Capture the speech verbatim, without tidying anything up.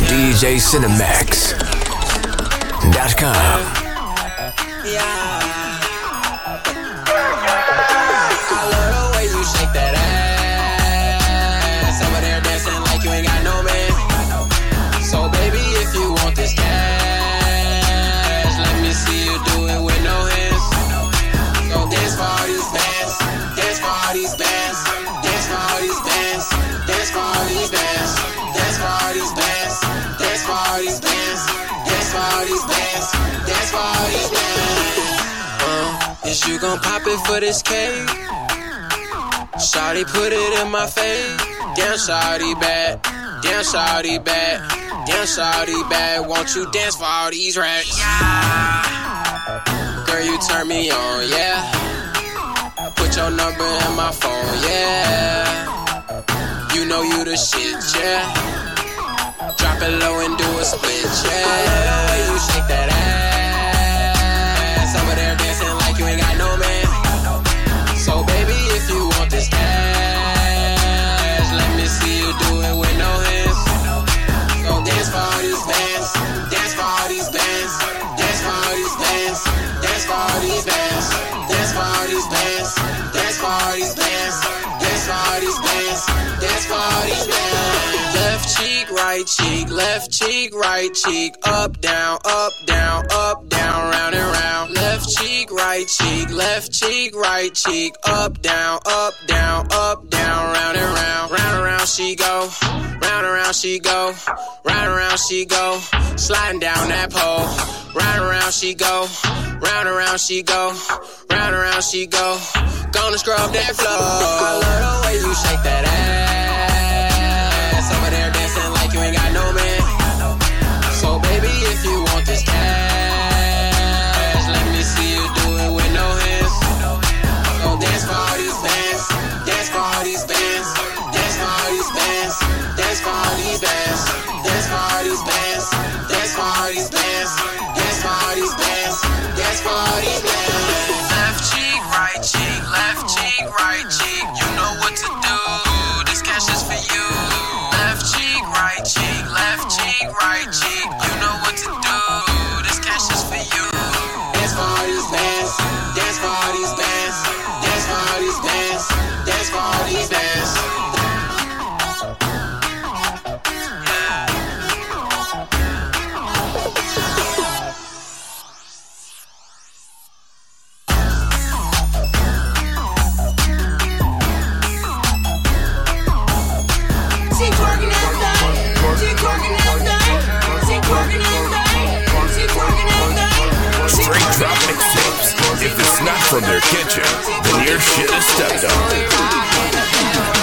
D J Cinemax dot com. You gon' pop it for this cake? Shawty put it in my face. Damn shawty bad, damn shawty bad, damn shawty bad. Won't you dance for all these racks? Girl, you turn me on, yeah. Put your number in my phone, yeah. You know you the shit, yeah. Drop it low and do a split, yeah. I love the way you shake that ass. Over there dancing like you ain't got no man. So baby, if you want this cash, let me see you do it with no hands. Go dance for all these bands, dance for all these bands, dance for all these bands, dance for all these bands, dance for all these bands, dance for all these bands, dance for all these bands, dance for all these bands. Left cheek, right cheek, left cheek, right cheek, up, down, up, down, up, down, round and round. Left cheek, right cheek, left cheek, right cheek, up, down, up, down, up, down, round and round. Round and round she go, round and round she go, round and round she go, sliding down that pole. Round and round she go, round and round she go, round and round she go, gonna scrub that floor. I love the way you shake that ass. Over there dancing like you ain't got no man. So baby, if you want this cash, let me see you do it with no hands. Go dance for all these bands, dance for all these bands, dance for all these bands, dance for all these bands, dance for all these bands, dance for all these bands, dance for all these bands, dance for all these bands. Left cheek, right cheek, left cheek, right cheek, you know what to do. This cash is for you. Left cheek, right cheek, left cheek, right cheek, you know what to do. This cash is for you. Dance for all these bands, dance for all these bands, dance for all these bands, dance for all these bands. Straight drop mixtapes. If it's not from their kitchen, then your shit is stepped on.